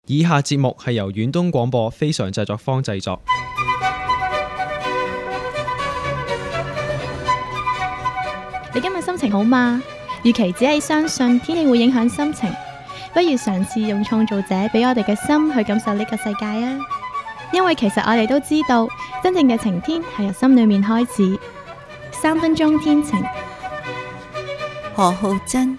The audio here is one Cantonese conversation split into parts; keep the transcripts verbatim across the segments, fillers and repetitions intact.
以下節目係由遠東廣播非常製作坊製作。 你今日心情好嗎？與其只係相信天氣會影響心情，不如嘗試用創造者俾我哋嘅心去感受呢個世界啊！因為其實我哋都知道，真正嘅晴天係由心裏面開始。三分鐘天晴。 何浩珍。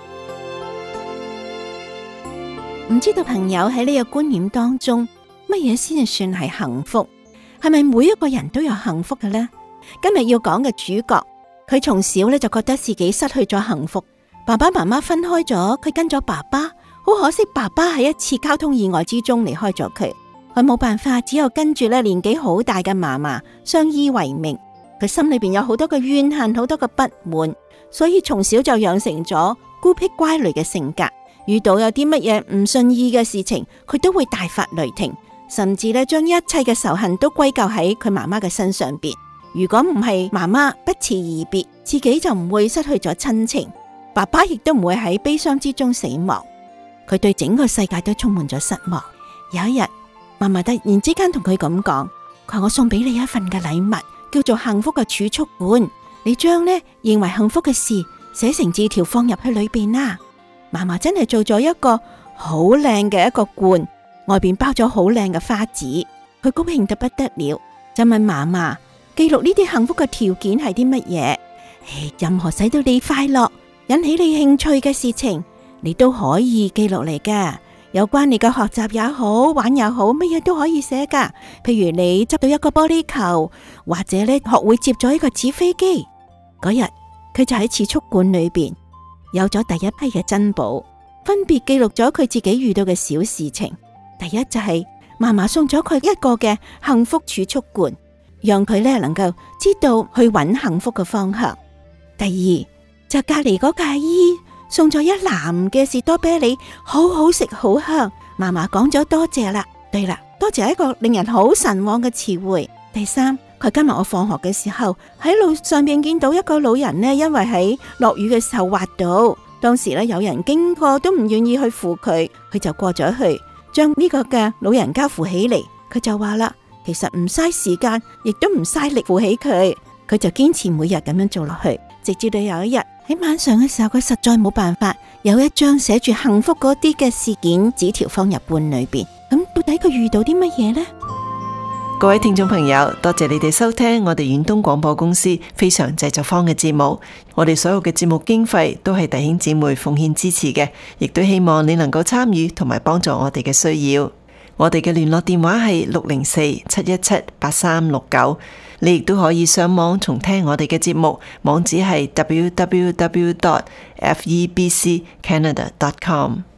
唔知道朋友喺呢個觀念當中，乜嘢先算係幸福？係咪每一個人都有幸福嘅呢？今日要講嘅主角，佢從小咧就覺得自己失去咗幸福，爸爸媽媽分開咗，佢跟咗爸爸，好可惜爸爸喺一次交通意外之中離開咗佢，佢冇辦法，只有跟住咧年紀好大嘅嫲嫲相依為命。佢心裏邊有好多嘅怨恨，好多嘅不滿，所以從小就養成咗孤僻乖戾嘅性格。遇到有啲乜嘢唔順意嘅事情，佢都會大發雷霆，甚至咧將一切嘅仇恨都歸咎喺佢媽媽嘅身上邊。如果唔係媽媽不辭而別，自己就唔會失去咗親情，爸爸亦都唔會喺悲傷之中死亡。佢對整個世界都充滿咗失望。有一日，媽媽突然之間同佢咁講，佢話我送俾你一份嘅禮物，叫做幸福嘅儲蓄罐，你將呢認為幸福嘅事寫成字條放入去裏邊啦。嫲嫲真係做咗一個好靚嘅一個罐，外邊包咗好靚嘅花紙，佢高興得不得了，就問嫲嫲，記錄呢啲幸福嘅條件係啲乜嘢？任何使到你快樂、引起你興趣嘅事情，你都可以記錄嚟噶。有關你嘅學習也好，玩也好，乜嘢都可以寫噶。譬如你執到一個玻璃球，或者咧學會接咗一個紙飛機。嗰日佢就喺儲蓄罐裏邊有咗第一批嘅珍寶，分別記錄咗佢自己遇到嘅小事情。第一就係嫲嫲送咗佢一個嘅幸福儲蓄罐，讓佢咧能夠知道去揾幸福嘅方向。第二就隔籬嗰個阿姨送咗一籃嘅士多啤梨，好好食好香。嫲嫲講咗多謝啦。對啦，多謝係一個令人好神往嘅詞彙。第三，佢今日我放學嘅時候喺路上邊見到一個老人呢，因為喺落雨嘅時候滑倒，當時呢有人經過都唔願意去扶佢，佢就過咗去將呢個嘅老人家扶起嚟。佢就話啦，其實唔嘥時間，亦都唔嘥力扶起佢，佢就堅持每日咁樣做落去，直至到有一日喺晚上嘅時候，佢實在冇辦法，有一張寫住幸福嗰啲嘅事件紙條放入罐裏邊。咁到底佢遇到啲乜嘢呢？ 各位聽眾朋友，多謝你哋收聽我哋遠東廣播公司非常製作坊嘅節目。我哋所有嘅節目經費都係弟兄姊妹奉獻支持嘅，亦都希望你能夠參與同埋幫助我哋嘅需要。我哋嘅聯絡電話係六零四七一七八三六九，你亦都可以上網重聽我哋嘅節目，網址係 double-u double-u double-u dot f e b c canada dot com。